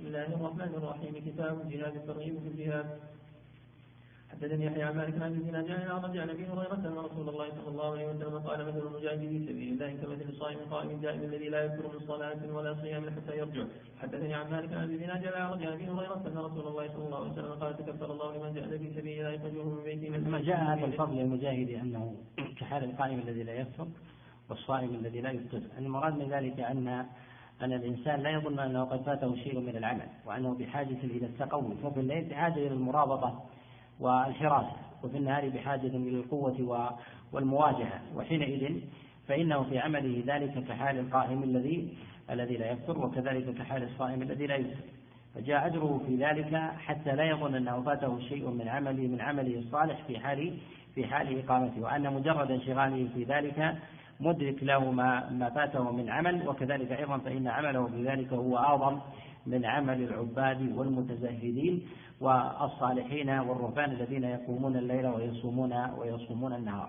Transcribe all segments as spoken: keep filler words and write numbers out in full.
بسم الله الرحمن الرحيم. كتاب الجهاد، الترغيب في الجهاد. حدثني يحيى عن مالك عن ابن نافع عن رجع نبي هريرة أن رسول الله صلى الله عليه وسلم قال: مثل المجاهد في سبيل الله كمثل الصائم القائم الدائم الذي لا يذكر من صلاة ولا صيام حتى يرجع. حدثني عن مالك عن ابن نافع عن رجع نبي هريرة أن رسول الله صلى الله عليه وسلم قال: تكفر الله لمن جاهد في سبيل الله يخرجه من بيته. لما جاء هذا الفضل المجاهد أنه كحال القائم الذي لا يفطر والصائم الذي لا يفطر، المراد من ذلك أن أن الإنسان لا يظن أنه قد فاته شيء من العمل، وأنه بحاجة إلى التقوي، ففي الليل بحاجة إلى المرابطة والحراسة، وفي النهار بحاجة إلى القوة والمواجهة، وحينئذ فإنه في عمله ذلك كحال القائم الذي الذي لا يفطر، وكذلك كحال الصائم الذي لا يفطر، فجاء أجره في ذلك حتى لا يظن أنه فاته شيء من عمله من عمله الصالح في حال في حال إقامته، وأن مجرد انشغاله في ذلك مدرك له ما ما فاته من عمل، وكذلك أيضا فإن عمله بذلك هو أعظم من عمل العباد والمتزهدين والصالحين والرهبان الذين يقومون الليل ويصومون ويصومون النهار.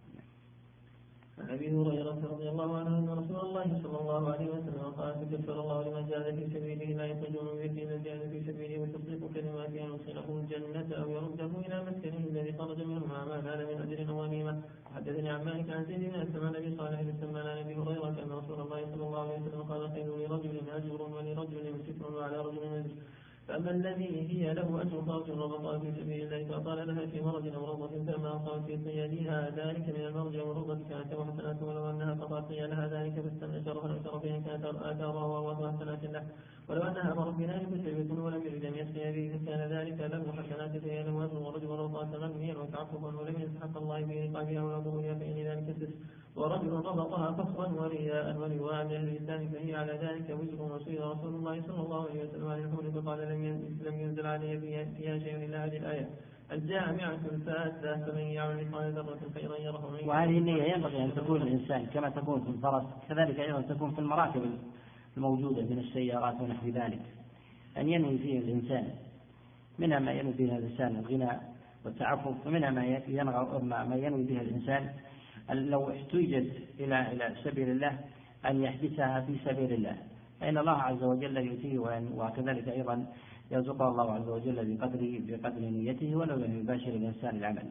عن ابي هريره رضي الله عنه ان رسول الله صلى الله عليه وسلم قال: تكفر الله لمن جاهد في سبيله لا يخرج من بيته الا الجاهد في سبيله وتصديق كلماته ان يدخله الجنه او يرده الى مسكنه الذي خرج منه مع ما نال من اجر وغنيمه. حدثني عن مالك عن زيد بن اسلم عن ابي صالح السمان عن ابي هريره ان رسول الله صلى الله عليه وسلم قال: خير لرجل اجر ولرجل ستر وعلى رجل اجر، فأما الذي هي له أجر فرجل ربطها في سبيل الله فقال لها في مرض أو رضة فما أصابت في قيادها ذلك من المرض أو الرضة كانت له حسنات، ولو أنها قطعت قيادها ذلك فاستنشرها أكثر فإن كانت آثارها وأوضها حسنات له، ولو أنها أمرت بنار فسيبة ولم يرد أن يسقي به فكان ذلك له حسنات فهي له أجر، ورجل رضى تغنيا وتعففا ولم يستحق الله في رقابها ولا ضرورها فإن ذلك سس، ورجل ربطها فخرا ورياء ولواء عن أهل الإسلام فهي على ذلك وزر. وسئل رسول الله صلى الله عليه وسلم عن الحور فقال: لم ينزل علي فيها شيء إلا هذه الآية الجامعة الفاسدة فمن يعمل مثقال ذرة خيرا يره. وهذه النية ينبغي أن تكون الإنسان كما تكون في الفرس كذلك أيضا تكون في المراكب الموجودة من السيارات ونحو ذلك، أن ينوي فيه الإنسان منها ما ينوي به الإنسان الغناء والتعفف، ومنها ما ما ينوي به الإنسان لو احتوجت إلى إلى سبيل الله أن يحدثها في سبيل الله، فإن الله عز وجل يؤتيه، وكذلك أيضا يرزقه الله عز وجل بقدر بقدر نيته ولو لم يباشر الإنسان العمل.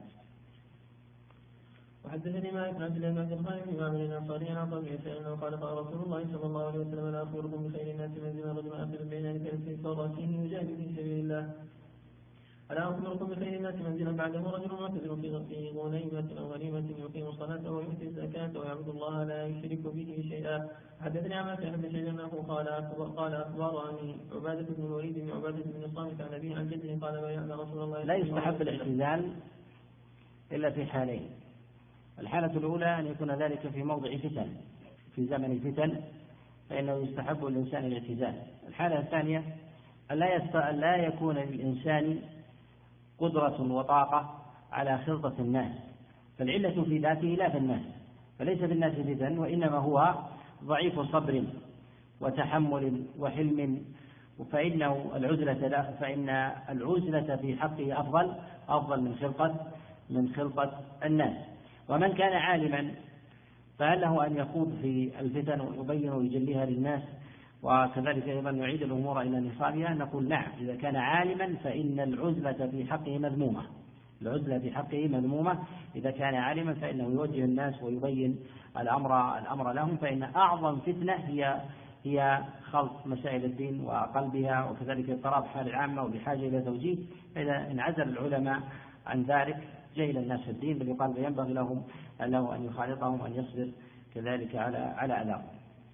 وحدثني مالك عن عبد الله بن عبد الخالق بن عامر الانصاري عن ابي سعيد انه قال: قال رسول الله صلى الله عليه وسلم: لا اخبركم بخير الناس منزلا رجل اخر بين ذلك في فرسه يجاهد في سبيل الله. ألا أخبركم بخير الناس منزلا بعده رجل معتذر في غنيمة أو غنيمة يقيم الصلاة ويؤتي الزكاة ويعبد الله لا يشرك به شيئا. حدثني عن مالك بن شيبة أنه قال قال أخبرني عبادة بن الوليد بن عبادة بن الصامت عن أبيه عن جده قال: بايعنا رسول الله. لا يستحب الاعتزال إلا في حالين: الحالة الأولى أن يكون ذلك في موضع فتن، في زمن الفتن فإنه يستحب الإنسان الاعتزال. الحالة الثانية أن لا يكون للإنسان قدرة وطاقة على خلطة الناس، فالعلة في ذاته لا في الناس، فليس في الناس فتن، وإنما هو ضعيف صبر وتحمل وحلم، فإنه العزلة لا فإن العزلة في حقه أفضل أفضل من خلقة من خلقة الناس. ومن كان عالما فهل له أن يخوض في الفتن ويبين ويجليها للناس، وكذلك أيضا يعيد الأمور إلى نصابها؟ نقول نعم، إذا كان عالما فإن العزلة في حقه مذمومة، العزلة في حقه مذمومة إذا كان عالما، فإنه يوجه الناس ويبين الأمر الأمر لهم، فإن أعظم فتنة هي هي خلط مسائل الدين وقلبها، وكذلك اضطراب حال العامة وبحاجة إلى توجيه. فإذا انعزل العلماء عن ذلك جهل الناس في الدين، بل يقال ينبغي لهم له أن يخالطهم وأن يصبر كذلك على على أذاهم.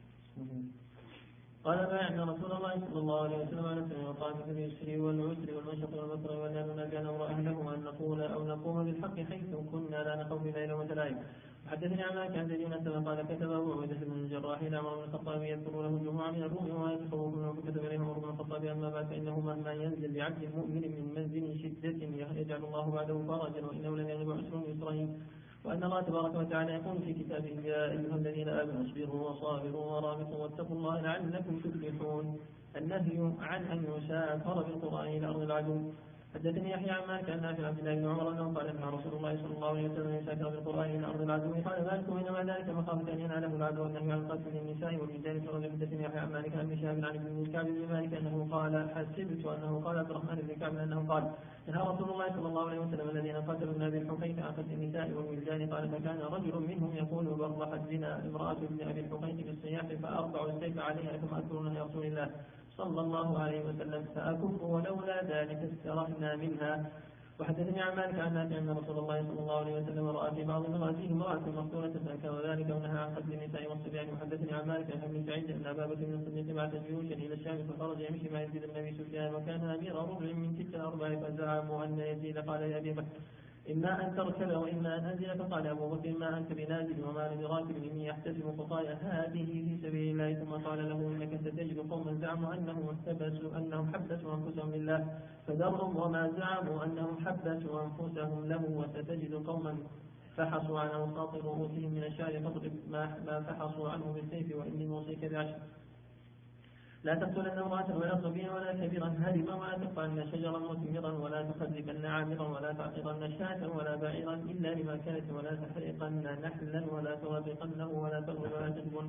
قال: بايعنا رسول الله صلى الله عليه وسلم على سبيل الطاعة في اليسر والعسر والمشق والمكر ولا ننادي نمر أهله أن نقول أو نقوم بالحق حيث كنا لا نخوف ليلا وتلائم. حدثني عن مالك عن زيد بن أسلم قال: كتب أبو عبيدة بن الجراح إلى عمر بن الخطاب يذكر له الجموع من الروم وما يتخوف منه، فكتب إليه عمر بن الخطاب: أما بعد فإنه مهما ينزل بعبد مؤمن من منزل شدة يجعل الله بعده فرجا، وإنه لن يغلب عسر يسرين. وأن الله تبارك وتعالى يقول في كتابه: يا أيها الذين آمنوا اصبروا وصابروا ورابطوا واتقوا الله لعلكم تفلحون. النهي عن أن يسافر بالقرآن إلى أرض العدو. حدثني يحيى عن مالك عن نافع عن عبد الله بن عمر انه قال ان رسول الله صلى الله عليه وسلم يسافر بالقران الى ارض العدو قال ذلك وانما ذلك مخافه ان يناله العدو والنهي عن قتل النساء والرجال فرجل. حدثني يحيى عن مالك عن ابن شهاب عن ابن كعب بن مالك انه قال حسبت انه قال عبد الرحمن بن كعب انه قال نهى رسول الله صلى الله عليه وسلم الذين قتلوا من ابي الحقيق عن قتل النساء والولدان قال فكان رجل منهم يقول برضح الزنا امراه ابن ابي الحقيق بالسياح فارفع السيف عليها ثم اذكر نهي رسول الله صلى الله عليه وسلم فاكف ولولا ذلك استرحنا منها. وحدثني عن مالك عن نافع ان رسول الله صلى الله عليه وسلم راى في بعض مراتيه امراه مقتوله فانكر ذلك ونهى عن قتل النساء والصبيان. وحدثني عن مالك عن ابن سعيد ان ابا بكر بن الصديق بعث جيوشا الى الشام فخرج يمشي مع يزيد بن ابي سفيان وكان امير ربع من تلك الاربع فزعموا ان يزيد قال لابي بكر إما أن تركب وإما أن أنزل فقال أبو بكر ما أنت بنازل وما أنا براكب إني أحتسب خطايا هذه في سبيل الله. ثم قال له إنك ستجد قوما زعموا أنهم احتبسوا أنهم حبسوا أنفسهم لله فذرهم وما زعموا أنهم حبسوا أنفسهم له وستجد قوما فحصوا عن أوساط رؤوسهم من الشعر فاضرب ما فحصوا عنه بالسيف وإني موصيك بعشر لا تقتلن امرأة ولا صبيا ولا كبيرا هرما ولا تقطعن شجرا مثمرا ولا تخذبن عامرا ولا تعقرن شاة ولا بعيرا إلا لما كانت ولا تحرقن نحلا ولا ترابقنه ولا تغلب ولا تجبن.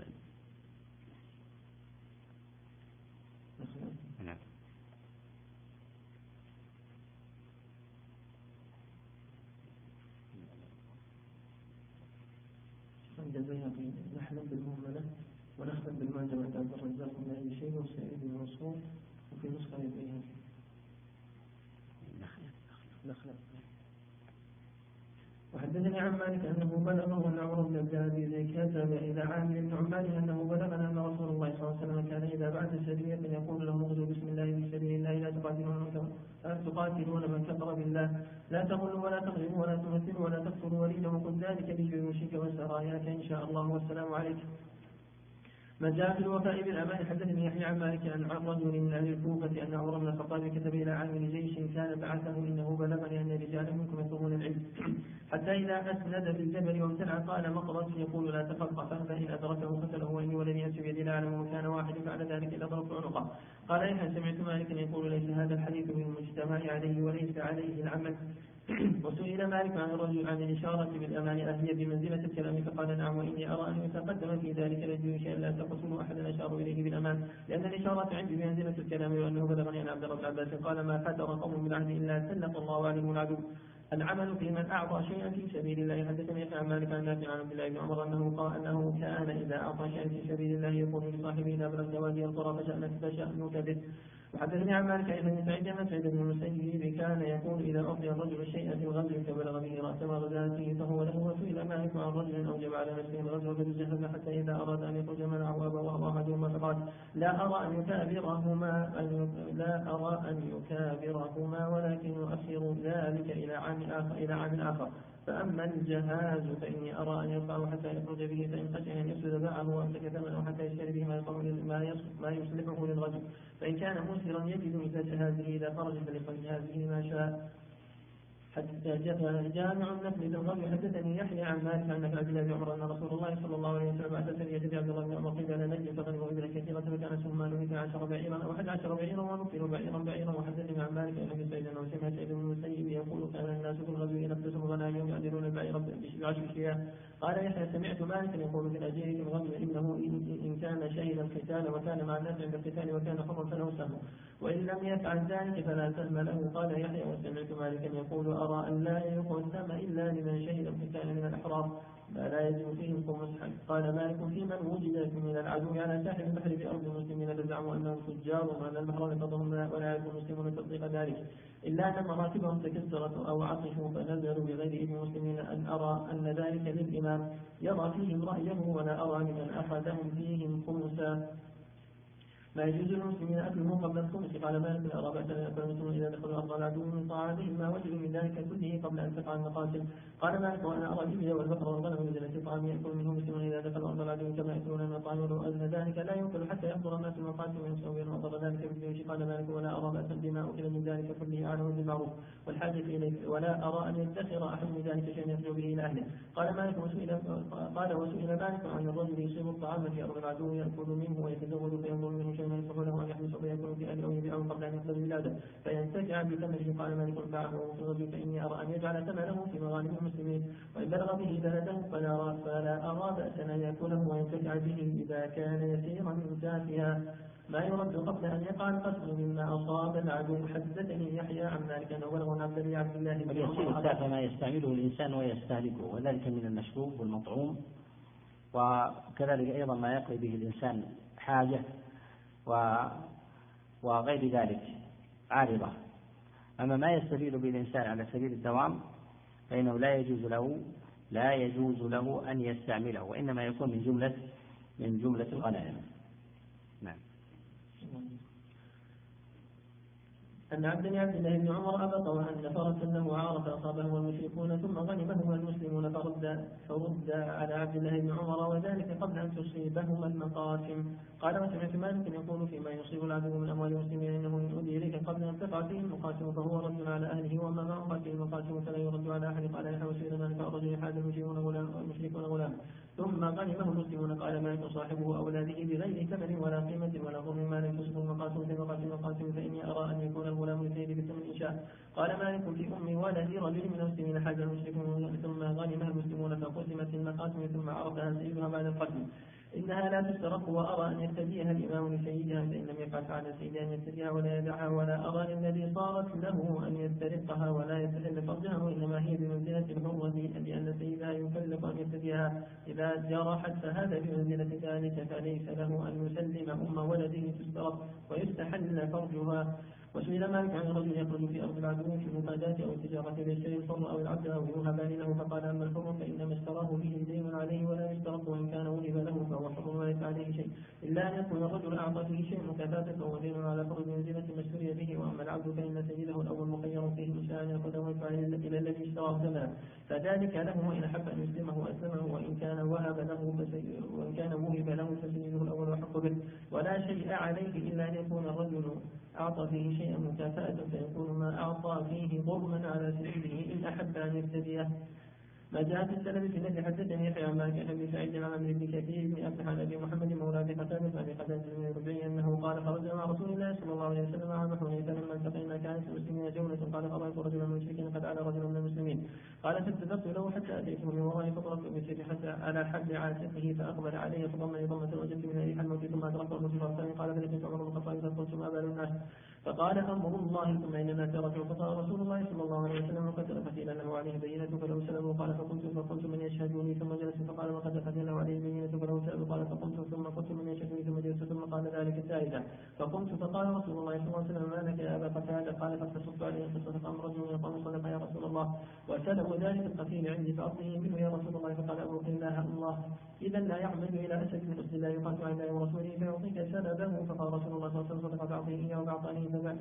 نحلا بالمهملة ونخلا بالمعجمة عند الرزاق من أي شيء وسائد الموصول وفي نسخة يبيها نخلا. وحدثني عن مالك أنه بلغه أن عمر بن عبد العزيز كتب إلى عامر بن عمان أنه بلغنا أن رسول الله صلى الله عليه وسلم كان إذا بعث سرية يقول لهم اغزوا بسم الله في سبيل الله لا تقاتلون من كفر بالله لا تغلوا ولا تغلبوا ولا تمثلوا ولا تقتلوا وليدا وقل ذلك بجيوشك وسراياك إن شاء الله والسلام عليك. ما جاء في الوفاء بالأمان. حدثني يحيى عن مالك عن رجل من أهل الكوفة أن عمر بن الخطاب كتب إلى عامل جيش كان بعثه إنه بلغني أن رجالا منكم يطلبون العلم حتى إذا أسند في الجبل وامتنع قال مقرس يقول لا تخف فإن أدركه قتله وإني ولم يأت بيدي لا أعلم وكان واحد بعد ذلك إلى ضرب عنقه. قال إن سمعت مالك يقول ليس هذا الحديث بالمجتمع عليه وليس عليه العمل. وسئل مالك عن الرجل عن الإشارة بالأمان أهي بمنزلة الكلام فقال نعم وإني أرى أن يتقدم في ذلك الجيوش ألا تقتلوا أحدا أشار إليه بالأمان لأن الإشارة عندي بمنزلة الكلام وأنه بلغني عن عبد الله بن عباس قال ما حذر قوم من عهد إلا سلط الله عليهم العدو العمل في من أعطى شيئا في سبيل الله. حدثني عن مالك عن نافع عن عبد الله بن عمر أنه قال أنه كان إذا أعطى شيئا في سبيل الله يقول لصاحبه إذا بلغت وادي القرى فشأنك به. وحدثني عن مالك أن سعيد بن سعيد بن المسيب كان يقول إذا أعطي الرجل شيئا في الغزو فبلغ به رأس غزاته فهو له. وسئل مالك عن رجل أوجب على نفسه الغزو فجهز حتى إذا أراد أن يخرج منعه أبواه أحدهما فقال لا أرى أن يكابرهما لا أرى أن يكابرهما ولكن يؤخر ذلك إلى عام آخر إلى عام آخر فأما الجهاز فإني أرى أن يرفعه حتى يخرج به فإن خشي أن يفسد باعه وأمسك ثمنه حتى يشتري به ما يصلحه للرجل فإن كان مسهرا يجد مثل جهازه إذا خرج فليقل جهازه ما شاء. حتى جاء جامع النفل للغرب. حدثني يحيى عن مالك عن عبد الله بن عمر أن رسول الله صلى الله عليه وسلم بعث سرية عبد الله بن عمر قيل نجد فغنموا إبلا كثيرة فكان سهمان اثنا عشر بعيرا أو أحد عشر بعيرا ونقلوا بعيرا بعيرا. وحدثني عن مالك أن أبي سعيد أنه سمع سعيد بن المسيب يقول كان الناس في الغزو ينفسهم الغنائم يعدلون البعير بعشر شياه. قال يحيى سمعت مالكا يقول في الأجير في الغزو إنه إن كان شهد القتال وكان مع الناس عند القتال وكان حرا فله سهم وإن لم يفعل ذلك فلا سهم له. قال يحيى وسمعت مالكا يقول أرى أن لا يقسم إلا لمن شهد القتال من الأحرار فلا يجب فيهم مسحا. قال مالك في من وجد من العدو على ساحل البحر في أرض المسلمين فزعموا أنهم تجار وأن البحر لفظهم ولا يعرف المسلمون تصديق ذلك إلا أن مراتبهم تكسرت أو عطشوا فنزلوا بغير إذن المسلمين أن أرى أن ذلك للإمام يرى فيهم رأيه ولا أرى لمن أخذهم فيهم خمسا ما يجوز للمسلمين أكله قبل الخمس. قال مالك لا أرى بأس أن يأكل المسلمون إذا دخلوا أرض العدو من طعامهم ما وجدوا من ذلك كله قبل أن تقع المقاتل. قال مالك وأنا أرى الإبل والبقر والغنم بمنزلة الطعام يأكل منه المسلمون إذا دخلوا أرض العدو كما يأكلون من الطعام ولو أن ذلك لا يؤكل حتى يحضر الناس المقاتل وينسوا بين وضر ذلك بالجيوش قال مالك ولا أرى بأسا بما أكل من ذلك كله أعلم بالمعروف والحاجة إليه ولا أرى أن يدخر أحد من ذلك شيئا يرجو به إلى أهله. قال مالك وسئل قال وسئل مالك عن الرجل يصيب الطعام في أرض العدو يأكل منه ويتزود فينظر منه شيئا يصح له أن يحبس فيكون في أهله أو يبيعه قبل أن يقبل بلاده فينتفع بثمنه. قال مالك باعه وفي الرجل فإني أرى أن يجعل ثمنه في مغانم المسلمين وإن بلغ به بلده فلا فلا أرى بأسا أن يأكله وينتفع به إذا كان يسيرا من تافها ما يرد قبل أن يقع القتل مما أصاب العدو. حدثني يحيى عن مالك أنه بلغ عبد الله عبد الله بن اليسير التافه ما يستعمله الإنسان ويستهلكه وذلك من المشروب والمطعوم وكذلك أيضا ما يقضي به الإنسان حاجة وغير ذلك عارضة. أما ما يستفيد به الإنسان على سبيل الدوام فإنه لا يجوز له لا يجوز له أن يستعمله وإنما يكون من جملة من جملة الغنائم. نعم. أن عبد عبد الله بن عمر أبط وأن فرسا له عار فأصابه المشركون ثم غنمهما المسلمون فرد فرد على عبد الله بن عمر وذلك قبل أن تصيبهما المقاسم. قال وسمعت مالك يقول فيما يصيب العدو من أموال المسلمين إنه إن أودي إليك قبل أن تقع فيه المقاسم فهو رد على أهله وما معه فيه المقاسم فلا يرد على أحد. قال نحن سير مالك الرجل حاد المشركون غلام ثم غنمه المسلمون. قال مالك صاحبه أولاده بغير ثمن ولا قيمة ولا ظلم ما لم تصبه المقاسم في مقاسم المقاسم فإني أرى أن يكون الغلام يزيد بالثمن إن شاء. قال مالك في أم ولد رجل من المسلمين حاج المشركون ثم غنمها المسلمون فقسمت المقاسم ثم عرفها سيدها بعد القتل. إنها لا تسترق وأرى أن يفتديها الإمام لسيدها فإن لم يفعل فعل سيدها أن يفتديها ولا يدعها ولا أرى الذي صارت له أن يسترقها ولا يستحل فرجها وإنما هي بمنزلة الحرة لأن سيدها يكلف أن يفتديها إذا جرحت فهذا بمنزلة ذلك فليس له أن يسلم أم ولده تسترق ويستحل فرجها. وسئل مالك عن الرجل يخرج في أرض العدو في المفادات أو التجارة ليشتري الحر أو العبد أو يوهبان له فقال أما الحر فإنما اشتراه به دين عليه ولا يشترط وإن كان وهب له فهو حر وليس عليه شيء إلا أن يكون الرجل أعطى فيه شيء مكافاة فهو دين على فرض منزلة ما اشتري به. وأما العبد فإن سيده الأول مخير فيه إن شاء أن يأخذه ويدفع إلى الذي اشتراه ثمنه فذلك له وإن أحب أن يسلمه أسلمه وإن كان وهب له وإن كان وهب له فسيده الأول أحق به ولا شيء عليه إلا أن يكون الرجل أعطى فيه شيئا مكافأة فيكون ما أعطى فيه ظلما على سيده إن أحب أن يفتديه. ما جاء في السلف في الذي حدثني يحيى عن مالك بن سعيد عن عمرو بن كثير بن أفلح عن أبي محمد مولى أبي قتادة عن أبي قتادة بن ربيع أنه قال خرجنا مع رسول الله صلى الله عليه وسلم عام حنين فلما التقينا كانت المسلمين جولة قال فرأيت رجلا من المشركين قد على رجل من المسلمين قال فاتبعت له حتى أتيته من ورائه فضربت بسيفي حتى على حبل عاتقه فأقبل عليه فضمني ضمة وجدت من ريح الموت ثم أدركت الموت فرساني قال فلقيت عمر بن الخطاب فقلت ما بال الناس فقال أمر الله ثم إن الناس رجعوا فقال رسول الله صلى الله عليه وسلم وقتل قتيلا له عليه بينة فلو سلبوا قال فقلت فقلت من يشهدوني ثم جلس فقال وقد قتل له عليه بينة فلو سلبوا قال فقلت ثم قلت من يشهدوني ثم جلس ثم قال ذلك الثالثة فقلت فقال رسول الله صلى الله عليه وسلم ما لك يا أبا قتادة قال فاقتصرت عليه فصدق أمر رجل يقام صدق يا رسول الله وسلبوا ذلك القتيل عندي فأعطيه منه يا رسول الله فقال أبو الله الله إذا لا يعمل إلى أسد من أسد لا يقاتل عن الله ورسوله فيعطيك سلبه فقال رسول الله صلى الله عليه وسلم صدق فأعطيه إياه وأعطاني فبعت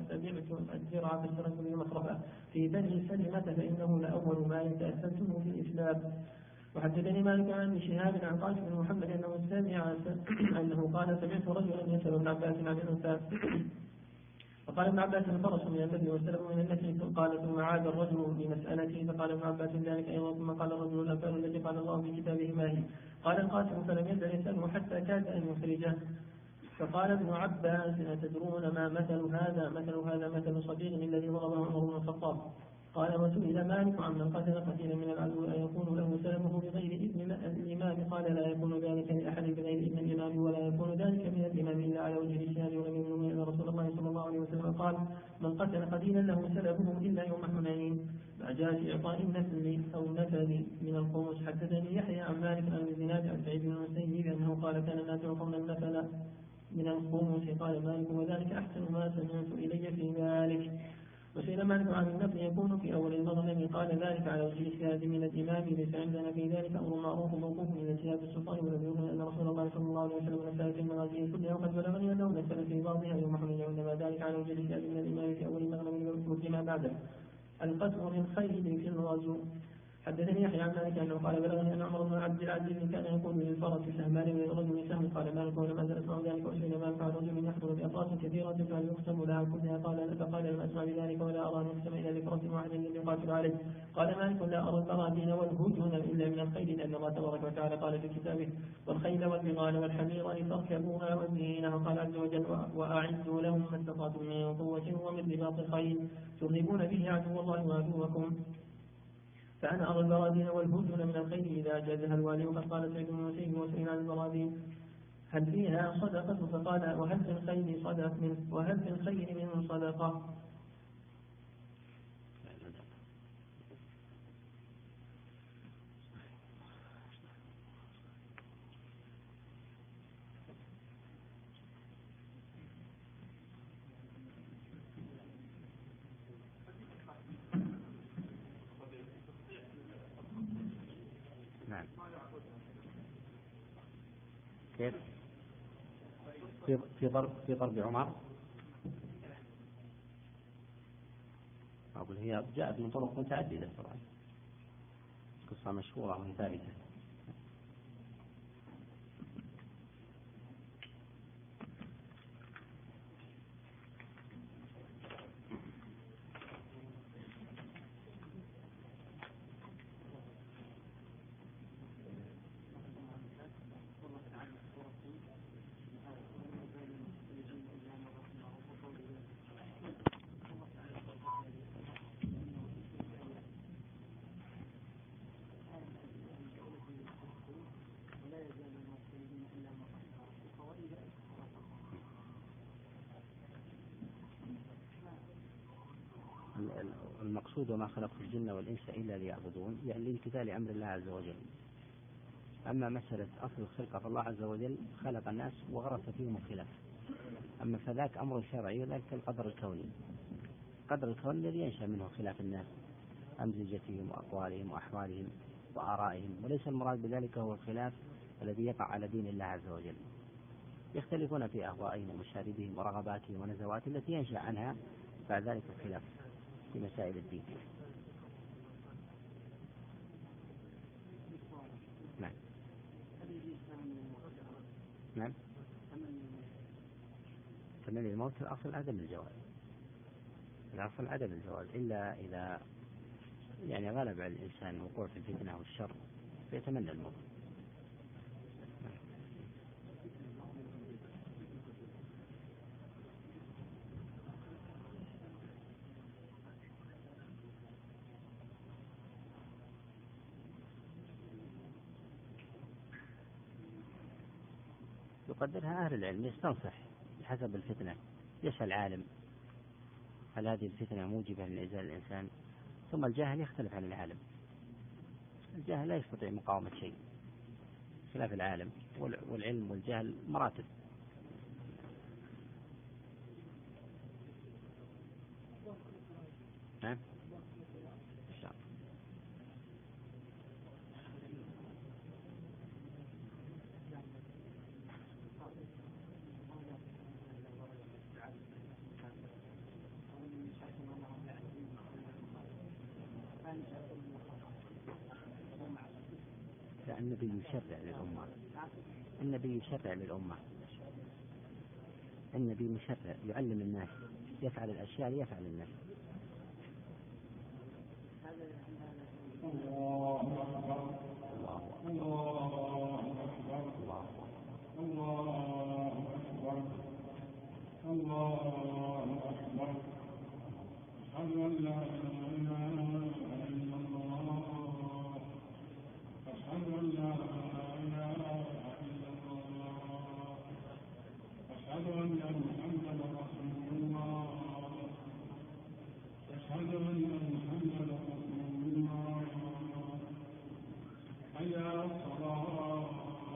الزرع فاشتريت به مصرفه في بني سلمة فإنه لأول ما تأسسته في الإسلام. وحدثني مالك عن شهاب عن قاسم بن محمد أنه سمع أنه قال سمعت رجلا يسأل ابن عباس عن الأنثى فقال ابن عباس الفرس من النبي والسلم من النفي قال ثم عاد الرجل بمسألته فقال ابن عباس ذلك أيضا ثم قال الرجل الأنفال التي قال الله في كتابه ما هي قال القاسم فلم يزل يسأله حتى كاد أن يخرجه فقال ابن عباس أتدرون ما مثل هذا مثل هذا مثل صديق الذي ضربه عمر بن الخطاب قال وسئل مالك عن من قتل قتيلا من العدو أيكون له سلمه بغير إذن الإمام قال لا يكون ذلك لأحد بغير إذن الإمام ولا يكون ذلك من الإمام إلا على وجه الاجتهاد ولم يبلغ أن رسول الله صلى الله عليه وسلم قال من قتل قتيلا له سلبه إلا يوم حنين. ما جاء في إعطاء النفل أو النفل من الخمس. حدثني يحيى عن مالك عن الزناد عن سعيد بن المسيب أنه قال كان الناس يعطون النفل من الخمس قال مالك وذلك أحسن ما سمعت إلي في ذلك. وسئل مالك عن النفل يكون في أول المغنم قال ذلك على وجه الاجتهاد من الإمام ليس عندنا في ذلك أمر معروف موقوف من اجتهاد السلطان ولم يظن أن رسول الله صلى الله عليه وسلم نفل في المغازي كلها وقد بلغني أنه نفل في بعضها يوم حنين وإنما ذلك على وجه الاجتهاد من الإمام في أول المغنم وفيما بعده. القتل للخيل في الغزو. حدثني يحيى عن مالك انه قال بلغني ان عمر بن عبد العزيز كان يقول للفرس سهمان ويرجل سهم. قال مالك ولم ازل اسمع ذلك وسئل مالك عن رجل يحضر باطراف كثيره فهل يقسم لها كلها؟ قال فقال لم اسمع بذلك ولا ارى ان يقسم الى لفرس واحد الذي يقاتل عليه. قال مالك لا ارى البراذين والهجن الا من الخيل لان الله تبارك وتعالى قال في كتابه والخيل والبغال والحمير لتركبوها وزينها. وقال عز وجل واعدوا لهم ما استطعتم من قوه ومن رباط الخيل ترهبون به عدو الله وعدوكم. فأنا أرى البراذين والهجن من الخيل إذا أجازها الوالي. وقد قال سعيد بن المسيب وسئل عن البراذين هل فيها صدقة؟ فقال وهل في الخيل صدق من وهل في الخيل من صدقة؟ كيف؟ في في ضرب في ضرب عمر. أقول هي جاءت من طرق متعددة طبعا، قصة مشهورة وثابتة. المقصود وما خلقت الجن والإنس إلا ليعبدون، يعني لامتثال أمر الله عز وجل. أما مسألة أصل الخلقة فالله عز وجل خلق الناس وغرس فيهم الخلاف، أما فذاك أمر شرعي وذلك القدر الكوني، قدر الكون الذي ينشأ منه خلاف الناس، أمزجتهم وأقوالهم وأحوالهم وآرائهم، وليس المراد بذلك هو الخلاف الذي يقع على دين الله عز وجل. يختلفون في أهوائهم ومشاربهم ورغباتهم ونزواتهم التي ينشأ عنها بعد ذلك الخلاف في مسائل الدين. نعم نعم تمني الموت الأصل عدم الجواز، الأصل عدم الجواز إلا إذا يعني غلب على الإنسان وقوع في الفتنة والشر فيتمنى الموت. يقدرها أهل العلم، يستنصح بحسب الفتنة، يسأل عالم هل هذه الفتنة موجبة لإزالة الإنسان، ثم الجاهل يختلف عن العالم، الجاهل لا يستطيع مقاومة شيء خلاف العالم، والعلم والجهل مراتب. نعم النبي يشرع للأمة، النبي يشرع للأمة، النبي مشرع يعلم الناس، يفعل الأشياء ليفعل الناس. الله أكبر الله أكبر الله أكبر الله أكبر أشهد أن لا إله إلا الله أشهد أن لا إله إلا الله أشهد أن محمدا رسول الله أشهد أن محمدا رسول الله حي على الصلاة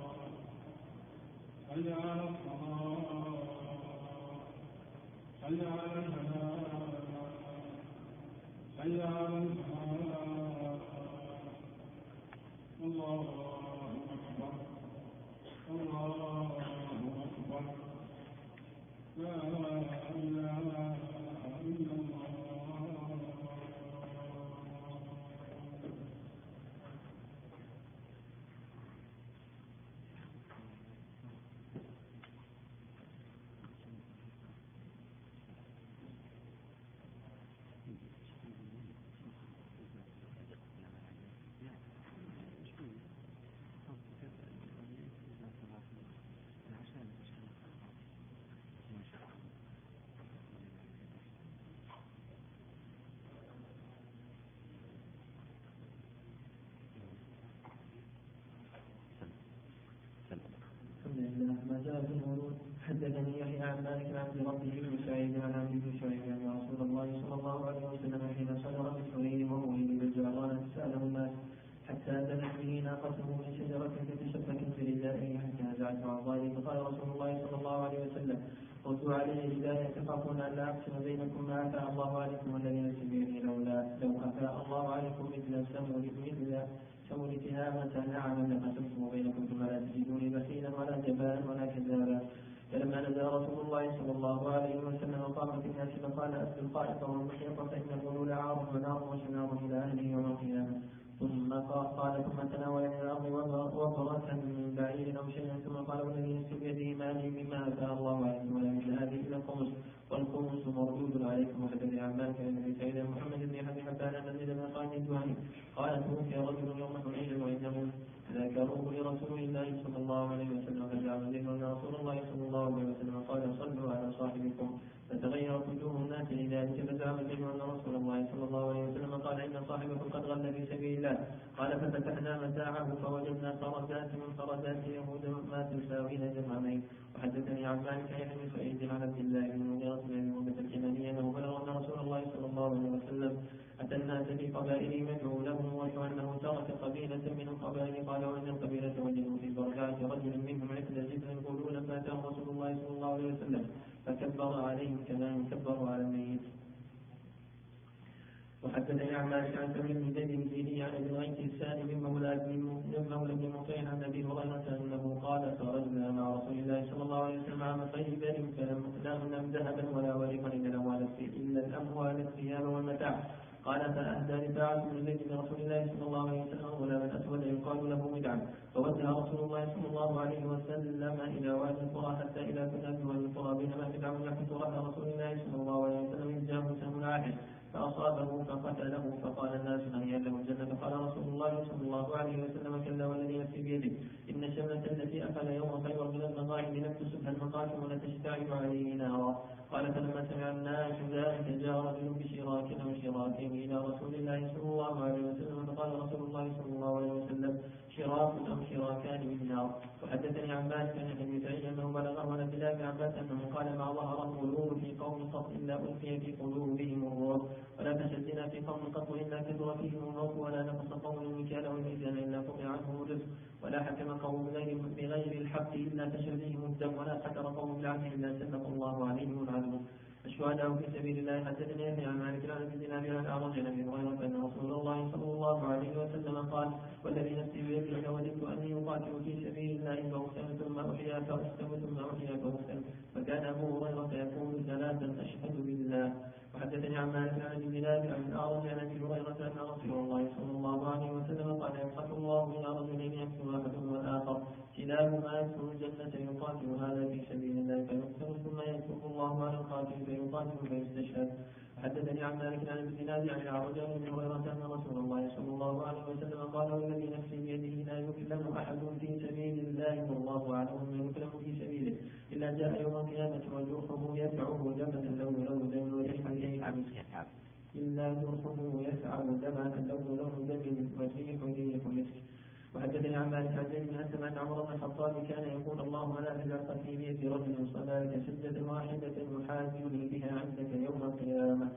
حي على الصلاة حي على الفلاح حي على الفلاح الله أكبر الله أكبر لا إله إلا الله نزلت الهنود. حدثني يحيى عن مالك عن عبد ربه بن سعيد عن عبد بن شعيب أن رسول الله صلى الله عليه وسلم حين صدر بالحرير وهو بالجعرانة سأله الناس حتى بنت به ناقته من شجرة فتشبكت بردائه حتى نزعت عن ظهري فقال رسول الله صلى الله عليه وسلم ردوا علي ردائي تخافون أن لا أقسم بينكم ما أفاء الله عليكم والذي نفس بيده لولا لو أفاء الله عليكم مثل سمر مثل سمر تهامة نعما لقسمتم بينكم ثم لا تجدوني بخيلا ولا جبانا ولا كذابا. فلما نزل رسول الله صلى الله عليه وسلم قام في الناس فقال أسل الخائط والمحيط فإن الغلول عار ونار وشنار إلى أهله يوم القيامة. ثم قال ثم تناول من الأرض وبرة من بعير أو شيئا ثم قال والذي نفس بيده ما لي مما أتى الله عليكم ولا مثل هذه إلى الخمس والخمس مردود عليكم. وحدثني عن مالك بن سعيد محمد بن أبي حبان أن زيد بن خالد الجهني قال توفي رجل يوم حنين وإنه ذكروه لرسول الله صلى الله عليه وسلم فجعل ذكر أن رسول الله صلى الله عليه وسلم قال صلوا على صاحبكم فتغير وجوه الناس لذلك فزعم ذكر أن رسول الله صلى الله عليه وسلم قال إن صاحبكم قد غل في سبيل الله. قال ففتحنا متاعه فوجدنا خرزات من خرزات يهود ما تساوين درهمين. وحدثني عن مالك بن سعيد عن عبد الله بن مغيرة بن أبي أمية الكناني أنه بلغ أن رسول الله صلى الله عليه وسلم أتى الناس في قبائلهم يدعو لهم وأنه ترك قبيلة من القبائل قال وإن القبيلة وجدوا في برجعة رجل منهم عند جبل يقولون فأتاه رسول الله صلى الله عليه وسلم فكبر عليهم كما يكبر على الميت. وحدثني عن مالك عن سعيد بن زيد بن زيدي عن ابن غيث السالم من مولى بن مطيع عن ابي هريره انه قال خرجنا مع رسول الله صلى الله عليه وسلم عام خيبر فلم نغنم ذهبا ولا ورقا الا الاموال الا الاموال الثياب والمتاع. قال فأهدى رفاعة بن زيد لرسول الله صلى الله عليه وسلم غلاما أسود يقال له مدعم فوجه رسول الله صلى الله عليه وسلم إلى وادي القرى حتى إلى كتاب وادي القرى بينما مدعم يحث رأى رسول الله صلى الله عليه وسلم إذ جاءه سهم عاحد فأصابه فقتله فقال الناس هيا له الجنة. فقال رسول الله صلى الله عليه وسلم كلا والذي نفسي بيده إن الشملة التي أخذ يوم خيبر من المغارب لم تسبها المقاتل ولتشتعل عليه نارا. قال فلما سمع الناس ذلك جاء رجل بشراك أو شراكين إلى رسول الله صلى الله عليه وسلم فقال رسول الله صلى الله عليه وسلم شراك أو شراكان من نار. وحدثني عن مالك عن ابي سعيد انه بلغه عن عبد الله بن عباس انه قال ما ظهر الغلول في قوم قط الا القي في قلوبهم الروح ولا تشدنا في قوم قط الا كثر فيهم الموت ولا نقص قوم المكيال والميزان الا قطع عنهم الرزق ولا حكم قوم بغير, بغير الحق الا تشريهم الدم ولا قتل قوم بالعدل الا سلط الله عليهم العدو. الشهداء في سبيل الله. حدثني يحيى عن مالك عن ابن دينار عن اعرج عن ابي هريره ان رسول الله صلى الله عليه وسلم قال والذي نفسي بيده لوددت اني اقاتل في سبيل الله فاقتل ثم احيا فاقتل ثم احيا فاقتل فكان ابو هريره يقول ثلاثا اشهد بالله. وحدثني عن مالك عن ابن دينار عن الاعرج عن ابي هريره ان رسول الله صلى الله عليه وسلم قال يبعث الله الى رجلين يقتل احدهما والاخر كلاهما يدخل الجنه يقاتل هذا في سبيل الله فيقتل ثم يتوب الله على القاتل فيقاتل فيستشهد. حدثني عن مالك عن ابن دينار عن الاعرج عن ابي هريره ان رسول الله صلى الله عليه وسلم قال والذي نفسي بيده لا يكلم احد في سبيل الله والله اعلم من يكلم في سبيله الا جاء يوم القيامه وجرحه يدعوه دما لو لو دم ريحه الا جرحه يسعى دما لو لو دم والريح ريح مسك. وحدثني عن مالك عن زيد بن اسلم ان عمر بن الخطاب كان يقول اللهم لا تجعل في بيد رجل صلى لك سجدة واحدة يحاجني بها عندك يوم القيامة.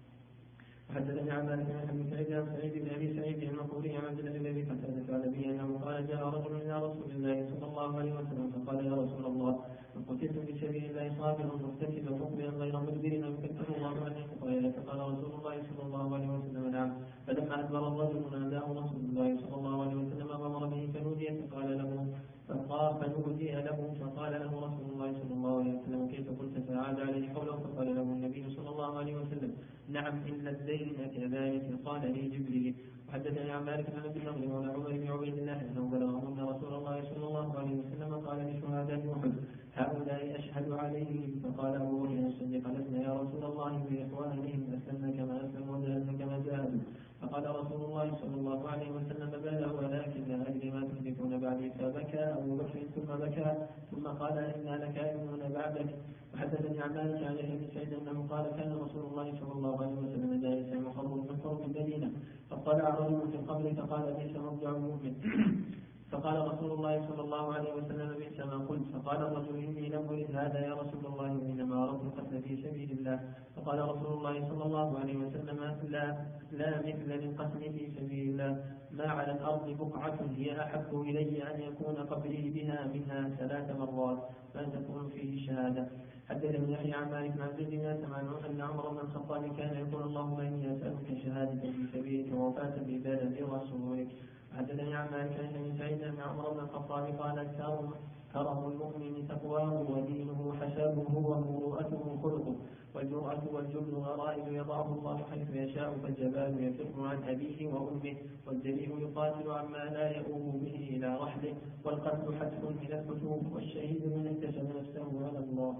وحدثني عن مالك بن سعيد عن سعيد بن ابي سعيد المقبوري عن عبد الله بن ابي قتادة عن ابيه انه قال جاء رجل الى رسول الله صلى الله عليه وسلم فقال يا رسول الله ان قتلت في سبيل الله صابرا مرتكبا مقبلا غير مدبر او يكفر الله عني خطاياي. فقال رسول الله صلى الله عليه وسلم نعم. فلما ادبر الرجل ناداه رسول الله صلى الله عليه وسلم وامر به فنودي فقال له فقال فنودي له فقال له رسول الله صلى الله عليه وسلم كيف قلت فعاد عليه حوله فقال له النبي صلى الله عليه وسلم نعم إلا الدين كذلك قال لي جبريل. وحدثني عن مالك عن ابي النضر وعن عمر بن عبيد الله انه بلغه ان رسول الله صلى الله عليه وسلم قال لشهداء احد هؤلاء اشهد عليهم فقال ابو بكر الصديق لسنا يا رسول الله باخوانهم اسلمنا كما اسلموا وجاهدنا كما جاهدوا. فقال رسول الله صلى الله عليه وسلم بلى ولكن لا ادري ما تحدثون بعدي فبكى ابو بكر ثم بكى ثم قال انا لكائنون بعدك. وحدثني عن مالك عن يحيى بن سعيد انه قال كان رسول الله صلى الله عليه وسلم جالسا يخبر من قوم المدينه فطلع رجل في القبر فقال ليس مرجع المؤمن فقال رسول الله صلى الله عليه وسلم بئس ما قلت. فقال الرجل إني لم أرد هذا يا رسول الله إنما أردت القتل في سبيل الله. فقال رسول الله صلى الله عليه وسلم لا لا مثل للقتل في سبيل الله ما على الأرض بقعة هي أحب إلي أن يكون قبلي بها منها ثلاث مرات ما تكون فيه الشهادة. حدثني يحيى عن مالك عن زيد بن أسلم أن عمر بن الخطاب كان يقول اللهم إني أسألك شهادة في سبيلك ووفاة ببلد رسولك. حدثني عن مالك عن سعيد أن عمر بن الخطاب قال كرم المؤمن تقواه ودينه حسابه ومروءته خلقه والجرأة والجبن غرائب يضعه الله حيث يشاء فالجبال يفر عن أبيه وأمه والجريء يقاتل عما لا يؤوم به إلى رحله والقتل حتف من الكتب والشهيد من اكتسب نفسه على الله.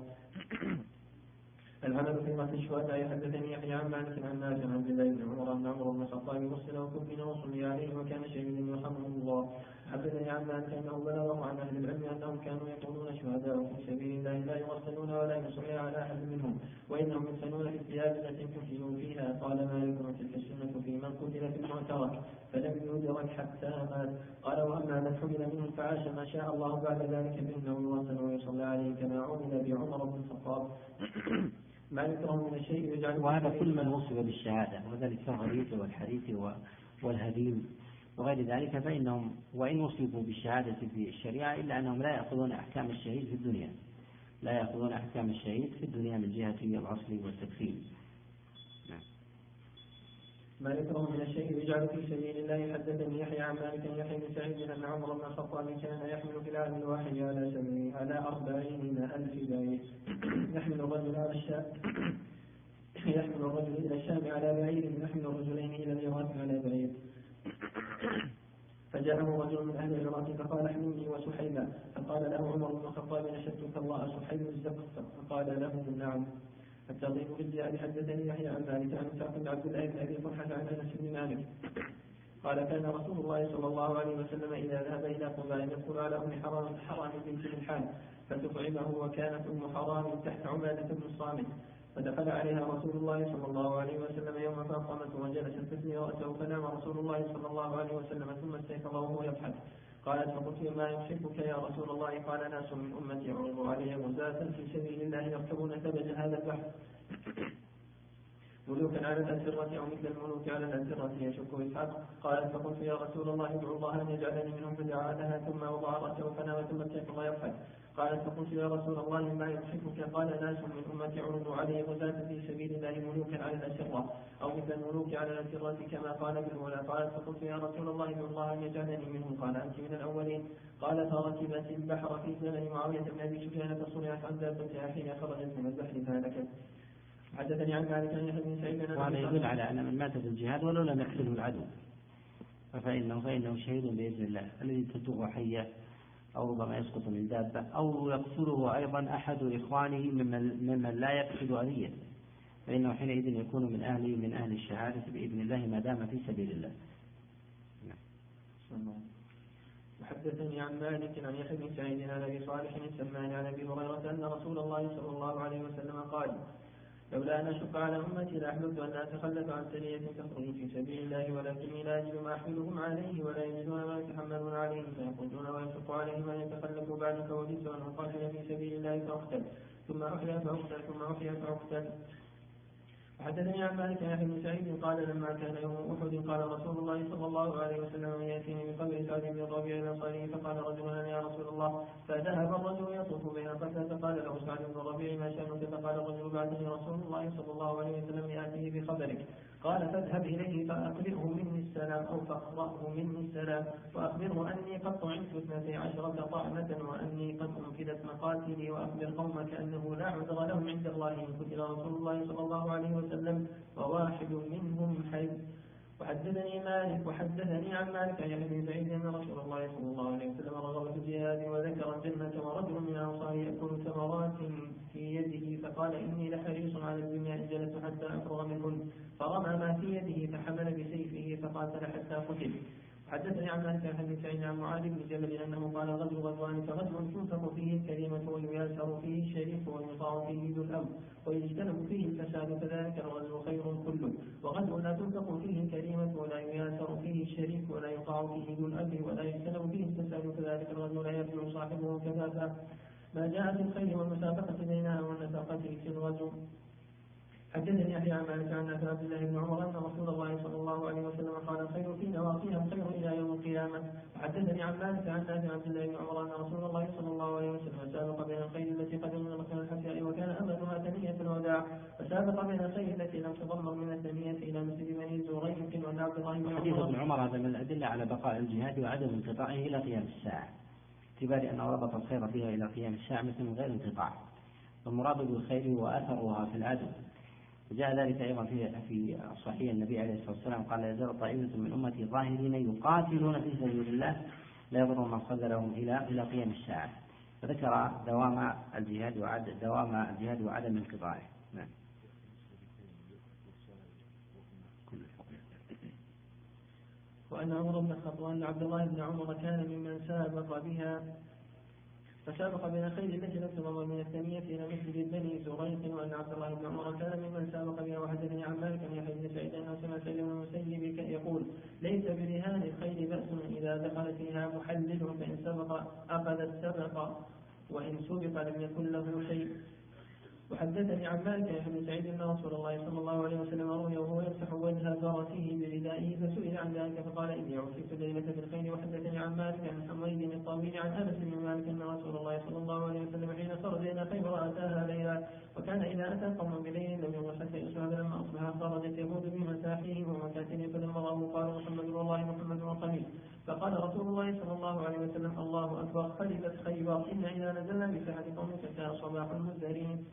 العمل في قتل الشهداء. حدثني يحيى عن مالك عن نافع عن عبد الله بن عمر بن عمرو بن الخطاب مرسل وكفن وصلي عليه وكان شهيدا يرحمه الله. حدثني عن مالك انه بلغه عن اهل العلم انهم كانوا يقولون شهداء في سبيل الله لا يغسلون ولا يصلي على احد منهم وانهم يدفنون في الثياب التي قتلوا فيها. قال مالك وتلك السنه في من قتل في المعترك فلم يدرك حتى مات. قال واما من حمل منه فعاش ما شاء الله بعد ذلك فانه يغسل ويصلى عليه كما عمل بعمر بن الخطاب. ما يكره من الشيء يجعل. وهذا كل من وصف بالشهادة وذلك كالغريث والحديث والهديم وغير ذلك فإنهم وإن وصفوا بالشهادة في الشريعة إلا أنهم لا يأخذون أحكام الشهيد في الدنيا لا يأخذون أحكام الشهيد في الدنيا من جهة الغسل والتكفين. ما يكره من الشيء يجعل في سبيل الله. حدثني يحيى عن مالك يحيى بن سعيد أن عمر بن الخطاب كان يحمل في العام الواحد على سبعين على أربعين ألف بعير يحمل الرجل على الشام يحمل الرجل إلى الشام على بعير يحمل الرجلين إلى العراق على بعير. فجاءه رجل من أهل العراق فقال احملني وسحيلا. فقال له عمر بن الخطاب نشدتك الله سحيل الزقف. فقال له نعم. الترغيب في الزيادة. حدثني يحيى عن مالك عن سعد بن عبد الله بن ابي طلحه عن انس بن مالك قال كان رسول الله صلى الله عليه وسلم اذا ذهب الى قباء يدخل على ام حرام حرام بنت ملحان فتطعمه وكانت ام حرام تحت عباده بن الصامت فدخل عليها رسول الله صلى الله عليه وسلم يوم فاقامت وجلست تثني راسه فنام رسول الله صلى الله عليه وسلم ثم استيقظ وهو يضحك. قالت فقلت ما يضحكك يا رسول الله؟ قال ناس من امتي عرضوا علي غزاة في سبيل الله يركبون ثبج هذا البحر ملوكا على الأسرة أو مثل الملوك على الأسرة يشك إسحاق. قالت فقلت يا رسول الله ادعو الله أن يجعلني منهم فدعا لها ثم وضع رأسه فنام ثم استيقظ يضحك. قالت فقلت يا رسول الله ما يضحكك؟ قال ناس من أمتي عرضوا علي غزاة في سبيل الله ملوكا على الأسرة أو مثل الملوك على الأسرة كما قال بالأولى. قالت فقلت يا رسول الله ادعو الله أن يجعلني منهم. قال أنت من الأولين. قال فركبت البحر في زمن معاوية بن أبي سفيان فصنعت عن دابتها حين خرجت من البحر فهلكت. حدثني عن مالك عن يحيى بن سعيد وهذا يدل على أن من مات في الجهاد ولو لم يقتله العدو فإنه فإنه شهيد بإذن الله. الذي تلتقه حية أو ربما يسقط من دابة أو يقتله أيضا أحد إخوانه ممن, ممن لا يقصد أذية فإنه حينئذ يكون من أهل من أهل الشهادة بإذن الله ما دام في سبيل الله. وحدثني عن مالك عن يحيى بن سعيد عن أبي صالح السمان عن أبي هريرة أن رسول الله صلى الله عليه وسلم قال لولا أن أشق على أمتي لأحببت أن أتخلف عن سرية تخرج في سبيل الله ولكني لا أجد ما أحملهم عليه ولا يجدون ما يتحملون عليه فيخرجون ويشق عليهم أن يتخلفوا بعدك وجدت أن أقاتل في سبيل الله فأقتل ثم أحيا فأقتل ثم أحيا فأقتل. حدثني عن مالك يحيى بن سعيد قال لما كان يوم أحد قال رسول الله صلى الله عليه وسلم يأتيني بقبر سعد بن الربيع الأنصاري فقال رجل يا رسول الله فذهب الرجل يطوف بين قتلى فقال له سعد بن الربيع ما شأنك؟ فقال الرجل بعثني رسول الله صلى الله عليه وسلم يأتيه بخبرك. قال فاذهب إليه فأخبره مني السلام أو فاقرأه مني السلام وأخبره أني قد طعمت اثنتي عشرة طعمة وأني قد أنفذت مقاتلي وأخبر قومك أنه لا عذر لهم عند الله إن قتل رسول الله صلى الله عليه وسلم وواحد منهم حي. وحدثني مالك وحدثني عن مالك عن يحيى بن سعيد أن رسول الله صلى الله عليه وسلم رغب في الجهاد وذكر الجنة ورجل من الأنصار يأكل ثمرات في يده فقال إني لحريص على الدنيا إن جلست حتى أفرغ منهن فرمى ما في يده فحمل بسيفه فقاتل حتى قتل. حدثني عن مالك عن ابن سعيد عن معاذ بن جبل انه قال غزو غزوان فغزو تنفق فيه الكلمه وييسر فيه الشريف ويطاع فيه ذو الامر ويجتنب فيه الفساد فذلك الغزو خير كله. وغزو لا تنفق فيه الكلمه ولا ييسر فيه الشريف ولا يطاع فيه ذو الامر ولا يجتنب فيه الفساد الخير كذلك الرجل لا يتبع صاحبه كفافا. ما جاء في الخير والمسابقة بينها والنفاقة في الرجل. حدثني يحيى عن مالك عن نافع عبد الله بن عمر أن رسول الله صلى الله عليه وسلم قال الخير في نواصيها الخير إلى يوم القيامة. وحدثني عن مالك عن نافع عبد الله بن عمر أن رسول الله صلى الله عليه وسلم سابق بين الخير التي قدم من مكان الحساء وكان أمدها ثنية الوداع، فسابق بين الخير التي لم تضمر من الثنية إلى مثل بني زريق وأن عبد الله بن عمر. حديث ابن عمر هذا من الأدلة على بقاء الجهاد وعدم انقطاعه إلى قيام الساعة، باعتبار أنه ربط الخير فيها إلى قيام الساعة مثل من غير انقطاع، والمراد بالخير وأثرها في العدل. وجاء ذلك أيضا في في صحيح النبي عليه الصلاة والسلام قال: لا يزال طائفة من أمتي ظاهرين يقاتلون في سبيل الله لا يضر من صلى لهم إلى إلى قيام الساعة، فذكر دوام الجهاد وعدم دوام الجهاد وعدم انقطاعه. نعم. وأن عمر بن الخطاب وأن عبد الله بن عمر كان ممن سابق بها، فسابق بين الخير التي لم تضمر من الثانية إلى مثل بني زريق، وأن عبد الله بن عمر كان ممن سابق بها. وحدثني عن مالك بن يحيى بن سعيد أنه سمع سعيد بن المسيب يقول: ليس برهان الخير بأس إذا دخل فيها محلل، فإن سبق أخذ السبق وإن سبق لم يكن له شيء. وحدثني عن مالك بن سعيد أن رسول الله صلى الله عليه وسلم رؤي وهو يمسح وجه فرسه بردائه، فسئل عن ذلك فقال: إني عرفت الليلة في الخير. وحدثني عن مالك عن حميد الطويل عن أنس بن مالك أن رسول الله صلى الله عليه وسلم حين خرج إلى خيبر أتاها ليلا، وكان إذا أتى قوما بليل لم يمر حتى يصبح، فلما أصبح خرجت يهود بمساحيهم ومكاتبهم، فلما رأوه قالوا: محمد والله محمد وقميص. فقال رسول الله صلى الله عليه وسلم: الله أكبر، خربت خيبر، إن إذا نزلنا بساحة قوم كان صباح المزدرين.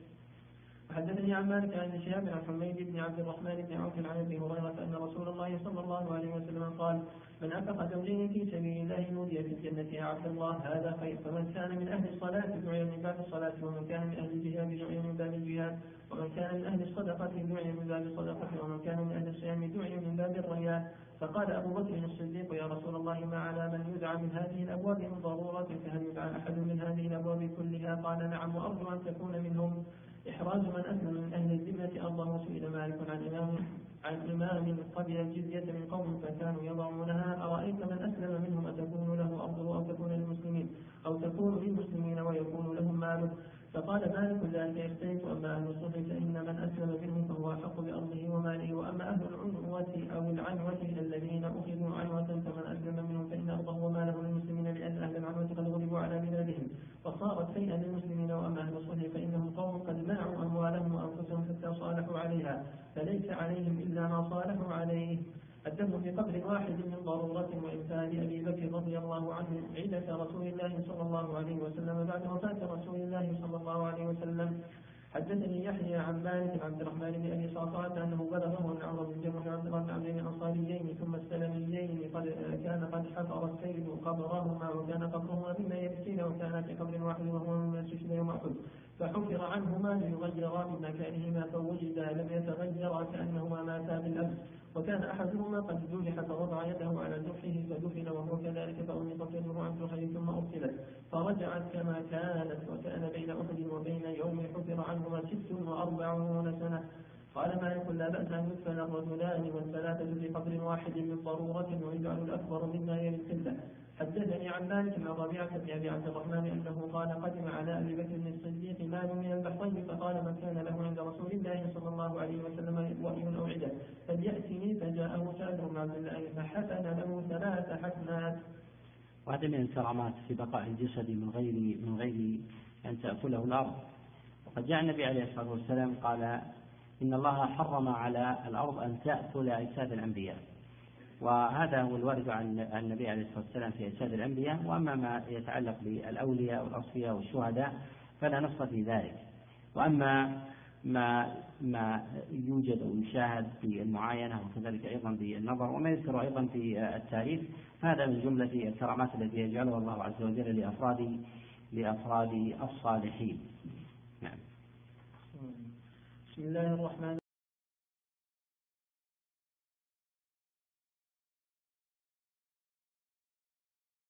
وحدثني عن مالك عن شهاب عن حميد بن عبد الرحمن بن عوف عن ابي هريره ان رسول الله صلى الله عليه وسلم قال: من انفق زوجين في سبيل الله نودي في الجنه يا عبد الله هذا خير. فمن كان من اهل الصلاه دعي من باب الصلاه، ومن كان من اهل الجهاد دعي من باب الجهاد، ومن كان من اهل الصدقه دعي من باب الصدقه، ومن كان من اهل الصيام دعي من باب الريان. فقال ابو بكر الصديق: يا رسول الله ما على من يدعى من هذه الابواب من ضروره، فهل يدعى احد من هذه الابواب كلها؟ قال: نعم، وارجو ان تكون منهم. إحراز من أسلم من أهل الذمة أرضه. سئل مالك عن إمام عن إمام قبل الجزية من قوم فكانوا يضعونها: أرأيت من أسلم منهم أتكون له أرضه أو تكون للمسلمين أو تكون للمسلمين ويكون لهم ماله؟ فقال مالك: ذلك يختلف، أما أهل الصلح فإن من أسلم منهم فهو أحق بأرضه وماله، وأما أهل العنوة أو العنوة الذين أخذوا عنوة فمن أسلم منهم فإن أرضه وماله للمسلمين، لأن أهل العنوة قد غلبوا على بلادهم فصارت شيئا للمسلمين، وأما أهل الصلح فإنهم قوم قد منعوا أموالهم وأنفسهم حتى صالحوا عليها، فليس عليهم إلا ما صالحوا عليه. الدم في قبر واحد من ضرورة. وإنفاذ أبي بكر رضي الله عنه عدة رسول الله صلى الله عليه وسلم بعد وفاة رسول الله صلى الله عليه وسلم. حدثني يحيى عن مالك عبد الرحمن بن أبي صعصعة أنه بلغه أن عمرو بن جمح وعبد الله بن عبد الأنصاريين ثم السلميين قد كان قد حفر السيد قبرهما، وكان قبرهما مما يبكين، وكان في قبر واحد وهو مما استشهد يوم أحد، فحفر عنهما ليغيرا من مكانهما فوجدا لم يتغيرا كأنهما ماتا بالأمس، وكان أحدهما قد جرح فوضع يده على جرحه فدفن وهو كذلك، فأنقت يده عن جرحه ثم أرسلت فرجعت كما كانت، وكان بين أحد وبين يوم حفر عنهما ست وأربعون سنة. قال مالك: لا بأس أن يدفن الرجلان والثلاثة في قبر واحد من ضرورة، ويجعل الأكبر مما يلي القلة. حدثني عن مالك عن ربيعة بن أبي عبد الرحمن أنه قال: قدم على أبي بكر الصديق مال من البحرين، فقال: من كان له عند رسول الله صلى الله عليه وسلم وحي أو عدة فليأتني، فجاءه سعد بن عبد الله فحسن له ثلاث حسنات. وهذا من الكرامات في بقاء الجسد من غير من غير أن تأكله الأرض. وقد جاء النبي عليه الصلاة والسلام قال: إن الله حرم على الأرض أن تأكل أجساد الأنبياء، وهذا هو الوارد عن النبي عليه الصلاة والسلام في أجساد الأنبياء. وأما ما يتعلق بالأولياء والأصفياء والشهداء فلا نص في ذلك. وأما ما ما يوجد ويشاهد في المعاينة وكذلك أيضا بالنظر وما يذكر أيضا في التاريخ، هذا من جملة الكرامات التي يجعلها الله عز وجل لأفراد لأفراد الصالحين. نعم. بسم الله الرحمن